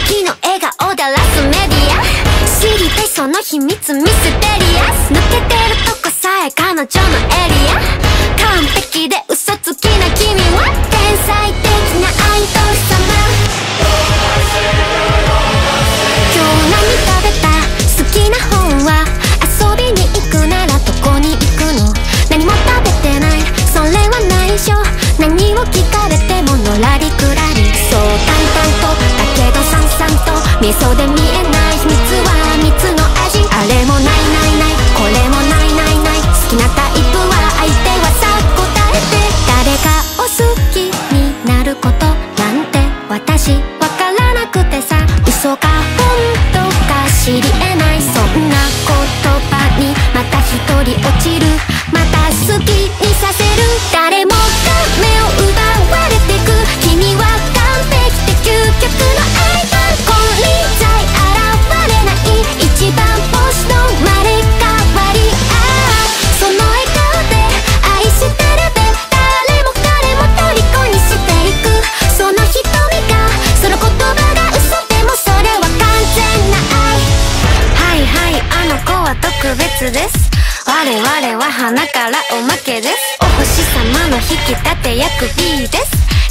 時の笑顔でラスメディア、知りたいその秘密ミステリアス、抜けてるとこさえ彼女のエリア、完璧で嘘つきな君は天才的なアイドル様。今日何食べた？好きな本は？遊びに行くならどこに行くの？何も食べてない、それは内緒。何を聞かれてものらりくらり、そう淡々とだけどさんさんと味噌で見えない秘密は蜜の味。あれもないないない、これもないないない、好きなタイプは相手はさ答えて。誰かを好きになることなんて私わからなくてさ、嘘か本当か知り得ない、そんな言葉にまた一人落ちる、また好きにさせる。誰もが目を奪われてく、君は完璧で究極のアイドル。金輪際現れない一番星の生まれ変わり、その笑顔で愛してるで誰も彼も虜にしていく、その瞳がその言葉が嘘でもそれは完全な愛。はいはい、あの子は特別です、我々は花からおまけです、お星様の引き立て役 B です、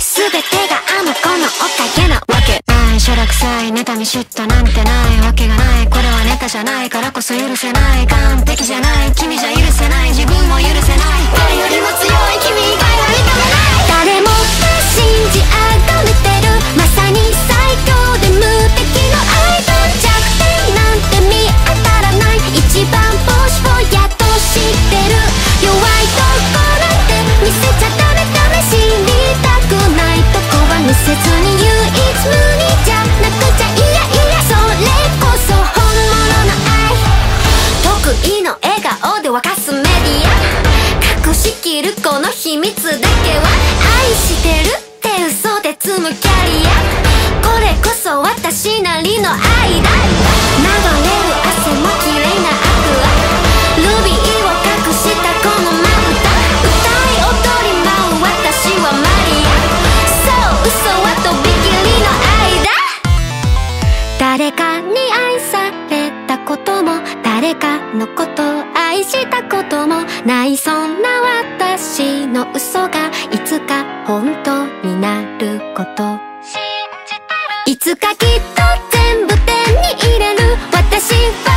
全てがあの子のおかげなわけない。しょらくさい妬み嫉妬なんてないわけがない、これはネタじゃないからこそ許せない、完璧じゃない君じゃ許せない、自分も許せない、誰よりも強い君以外は認めない。誰もが信じ崇めてる、まさに最強で無敵のアイドル。弱点なんて見当たらない、一番星をやっと知ってる、弱いとこなんて見せちゃダメダメ、知りたくないとこは見せずに唯一無二じゃなくちゃ、いやいやそれこそ本物の愛。得意の笑顔で沸かすメディア、隠しきるこの秘密だけは愛してるって嘘で積むキャリア、これこそ私なりの愛だ。流れる汗も綺麗なアクア、ルビーを隠したこのまぶた、歌い踊り舞う私はマリア、そう嘘はとびきりの愛だ。誰かに愛されたことも誰かのことを愛したこともない、そんな私の嘘がいつか本当になること信じてる、いつかきっと全部手に入れる、私は